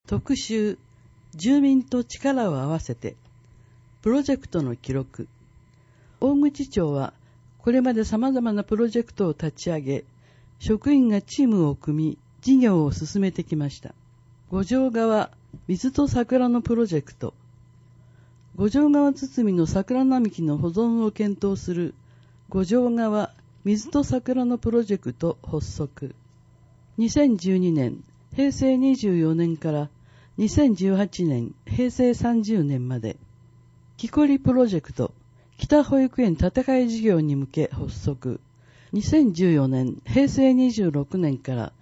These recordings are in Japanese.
特集、住民と力を合わせて、プロジェクトの記録。大口町は、これまで様々なプロジェクトを立ち上げ、職員がチームを組み、事業を進めてきました。五条川水と桜のプロジェクト。五条川堤の桜並木の保存を検討する五条川水と桜のプロジェクト発足。2012年、平成24年から2018年、平成30年まで、木こりプロジェクト、北保育園建て替え事業に向け発足。2014年、平成26年から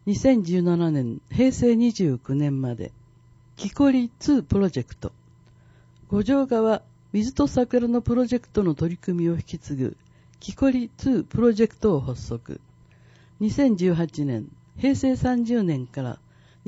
2017年、平成29年まで、木こり2プロジェクト、五条川水と桜のプロジェクトの取り組みを引き継ぐ、木こり2プロジェクトを発足。2018年、平成30年から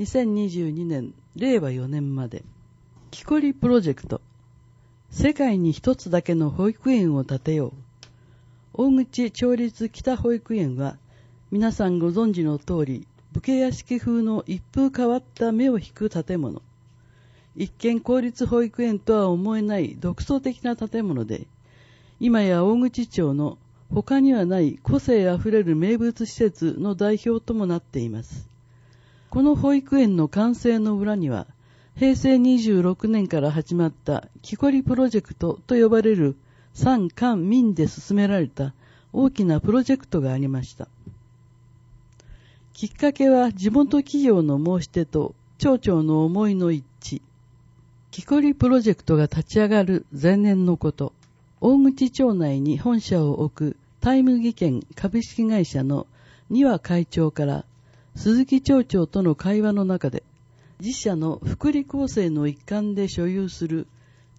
2022年、令和4年まで、木こりプロジェクト、世界に一つだけの保育園を建てよう。大口町立北保育園は、皆さんご存知の通り、武家屋敷風の一風変わった目を引く建物。一見公立保育園とは思えない独創的な建物で、今や大口町の他にはない個性あふれる名物施設の代表ともなっています。この保育園の完成の裏には、平成26年から始まった木こりプロジェクトと呼ばれる官官民で進められた大きなプロジェクトがありました。きっかけは地元企業の申し出と町長の思いの一致。木こりプロジェクトが立ち上がる前年のこと、大口町内に本社を置くタイム技研株式会社の丹羽会長から鈴木町長との会話の中で、自社の福利厚生の一環で所有する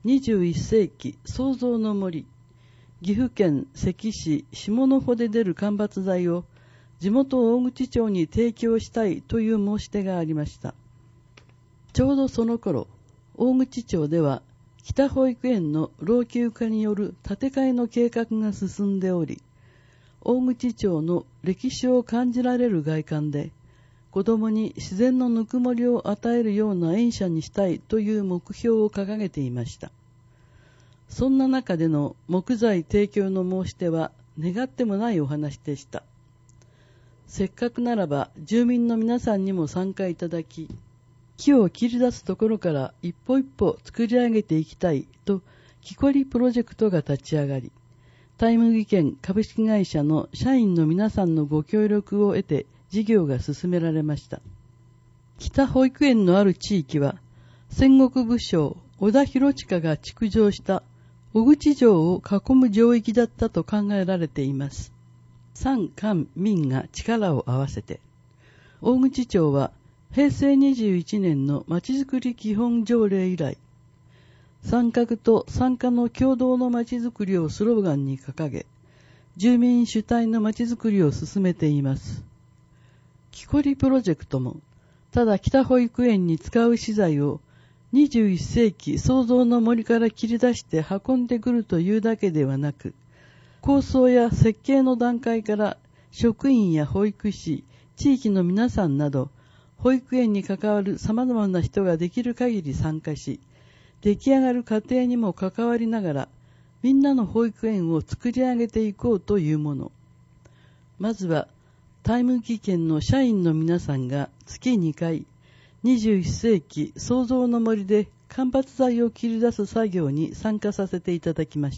21世紀創造の森、岐阜県関市下の穂で出る間伐材を地元大口町に提供したいという申し出がありました。ちょうどその頃、大口町では北保育園の老朽化による建て替えの計画が進んでおり、大口町の歴史を感じられる外観で、子供に自然のぬくもりを与えるような園舎にしたいという目標を掲げていました。そんな中での木材提供の申し出は願ってもないお話でした。せっかくならば住民の皆さんにも参加いただき、木を切り出すところから一歩一歩作り上げていきたいと木こりプロジェクトが立ち上がり、タイム技研株式会社の社員の皆さんのご協力を得て事業が進められました。北保育園のある地域は戦国武将織田広親が築城した小口城を囲む城域だったと考えられています。官官民が力を合わせて、大口町は平成21年のまちづくり基本条例以来、参画と参加の共同のまちづくりをスローガンに掲げ、住民主体のまちづくりを進めています。木こりプロジェクトも、ただ北保育園に使う資材を21世紀創造の森から切り出して運んでくるというだけではなく、構想や設計の段階から職員や保育士、地域の皆さんなど、保育園に関わる様々な人ができる限り参加し、出来上がる過程にも関わりながら、みんなの保育園を作り上げていこうというもの。まずは、タイム技研の社員の皆さんが月2回、21世紀創造の森で間伐材を切り出す作業に参加させていただきました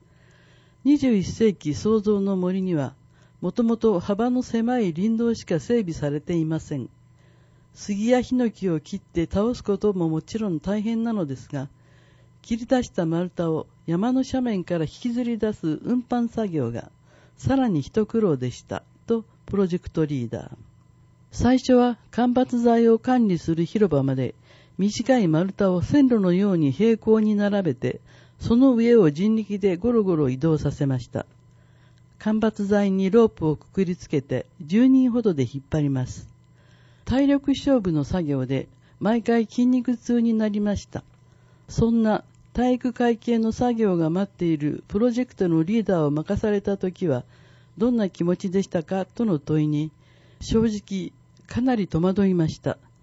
。21世紀創造の森には、もともと幅の狭い林道しか整備されていません。杉やヒノキを切って倒すことももちろん大変なのですが、切り出した丸太を山の斜面から引きずり出す運搬作業がさらに一苦労でしたとプロジェクトリーダー。最初は間伐材を管理する広場まで短い丸太を線路のように平行に並べて、その上を人力でゴロゴロ移動させました。間伐材にロープをくくりつけて10人ほどで引っ張ります。体力勝負の作業で毎回筋肉痛になりました。そんな体育会系の作業が待っているプロジェクトのリーダーを任されたときはどんな気持ちでしたかとの問いに、正直かなり戸惑いました。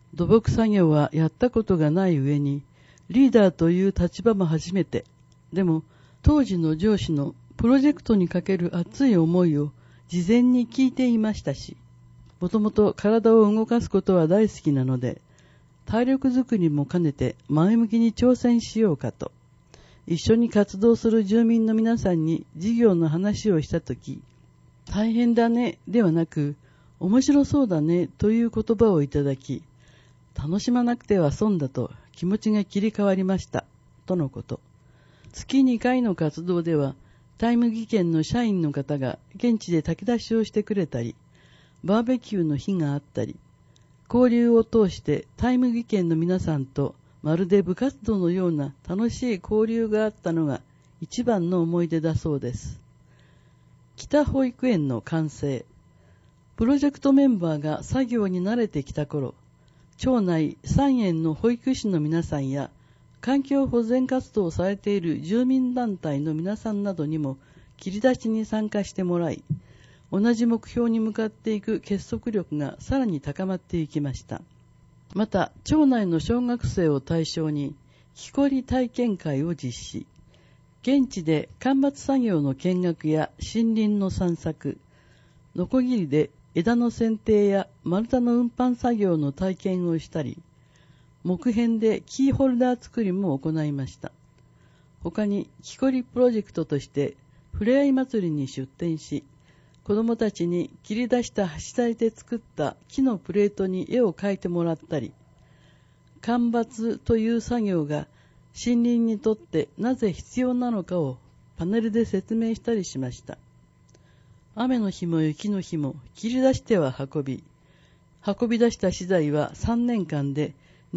土木作業はやったことがない上に、リーダーという立場も初めて。でも、当時の上司のプロジェクトにかける熱い思いを事前に聞いていましたし、もともと体を動かすことは大好きなので、体力づくりも兼ねて前向きに挑戦しようかと、一緒に活動する住民の皆さんに事業の話をしたとき、大変だねではなく、面白そうだねという言葉をいただき、楽しまなくては損だと気持ちが切り替わりましたとのこと。月2回の活動では、タイ麦県の社員の方が現地で炊き出しをしてくれたり、バーベキューの日があったり、交流を通してタイ麦県の皆さんとまるで部活動のような楽しい交流があったのが一番の思い出だそうです。北保育園の完成。プロジェクトメンバーが作業に慣れてきた頃、町内3園の保育士の皆さんや環境保全活動をされている住民団体の皆さんなどにも切り出しに参加してもらい、同じ目標に向かっていく結束力がさらに高まっていきました。また、町内の小学生を対象に木こり体験会を実施。現地で間伐作業の見学や森林の散策、ノコギリで枝の剪定や丸太の運搬作業の体験をしたり、木片でキーホルダー作りも行いました。他に木こりプロジェクトとしてふれあい祭りに出展し、子どもたちに切り出した橋材で作った木のプレートに絵を描いてもらったり、間伐という作業が森林にとってなぜ必要なのかをパネルで説明したりしました。雨の日も雪の日も切り出しては運び出した資材は3年間で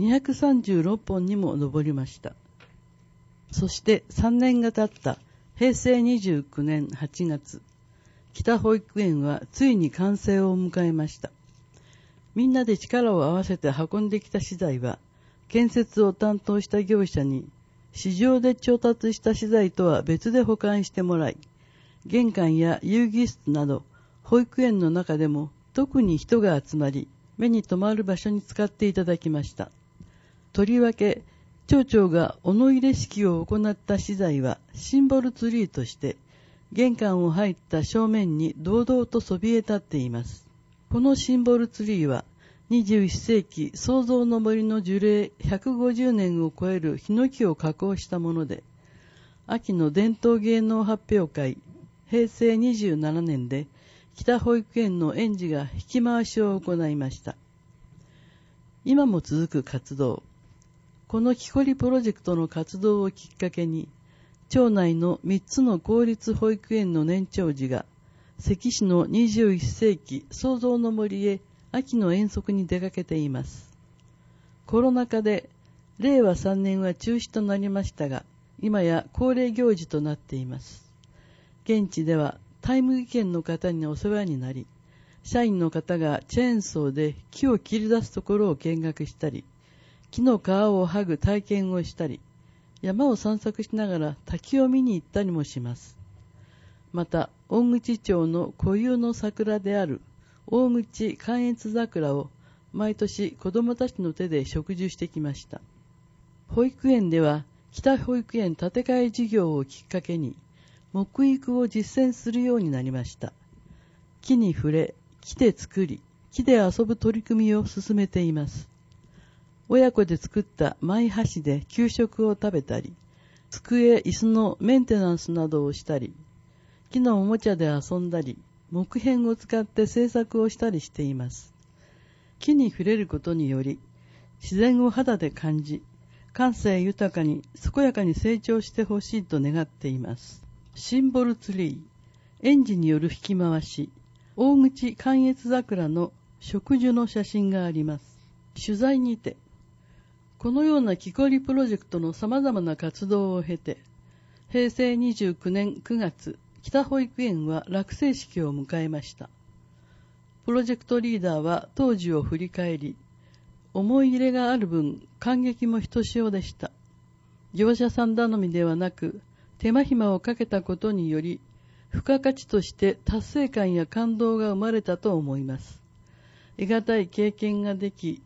236本にも上りました。そして3年が経った平成29年8月、北保育園はついに完成を迎えました。みんなで力を合わせて運んできた資材は、建設を担当した業者に市場で調達した資材とは別で保管してもらい、玄関や遊戯室など保育園の中でも特に人が集まり目に留まる場所に使っていただきました。とりわけ町長がおの入れ式を行った資材はシンボルツリーとして玄関を入った正面に堂々とそびえ立っています。このシンボルツリーは21世紀創造の森の樹齢150年を超えるヒノキを加工したもので、秋の伝統芸能発表会平成27年で北保育園の園児が引き回しを行いました。今も続く活動。この木こりプロジェクトの活動をきっかけに、町内の3つの公立保育園の年長児が関市の21世紀創造の森へ秋の遠足に出かけています。コロナ禍で令和3年は中止となりましたが、今や恒例行事となっています。現地ではタイ麦県の方にお世話になり、社員の方がチェーンソーで木を切り出すところを見学したり、木の皮を剥ぐ体験をしたり、山を散策しながら滝を見に行ったりもします。また、大口町の固有の桜である大口関越桜を毎年子どもたちの手で植樹してきました。保育園では北保育園建て替え事業をきっかけに木育を実践するようになりました。木に触れ、木で作り、木で遊ぶ取り組みを進めています。親子で作ったマイ箸で給食を食べたり、机、椅子のメンテナンスなどをしたり、木のおもちゃで遊んだり、木片を使って制作をしたりしています。木に触れることにより、自然を肌で感じ、感性豊かに健やかに成長してほしいと願っています。シンボルツリー、園児による引き回し、大口関越桜の植樹の写真があります。取材にて、このような木こりプロジェクトの様々な活動を経て、平成29年9月、北保育園は落成式を迎えました。プロジェクトリーダーは当時を振り返り、思い入れがある分、感激もひとしおでした。業者さん頼みではなく、手間暇をかけたことにより、付加価値として達成感や感動が生まれたと思います。得難い経験ができ、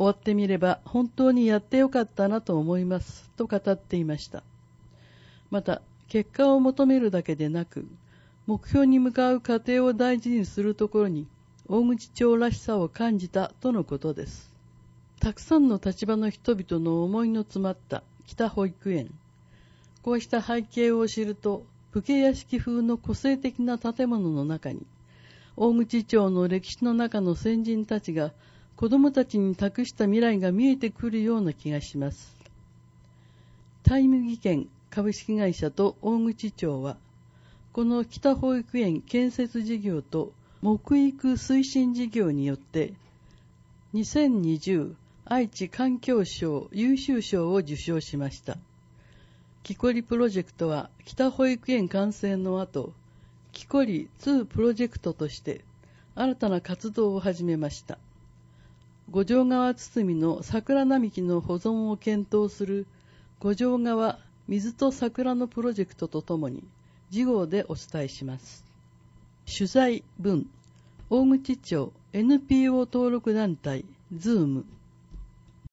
終わってみれば本当にやってよかったなと思いますと語っていました。また、結果を求めるだけでなく、目標に向かう過程を大事にするところに大口町らしさを感じたとのことです。たくさんの立場の人々の思いの詰まった北保育園。こうした背景を知ると、武家屋敷風の個性的な建物の中に、大口町の歴史の中の先人たちが子どもたちに託した未来が見えてくるような気がします。タイム技研株式会社と大口町は、この北保育園建設事業と木育推進事業によって、2020愛知環境省優秀賞を受賞しました。キコリプロジェクトは北保育園完成の後、キコリ2プロジェクトとして新たな活動を始めました。五条川堤の桜並木の保存を検討する五条川水と桜のプロジェクトとともに次号でお伝えします。取材文、大口町 NPO 登録団体ズーム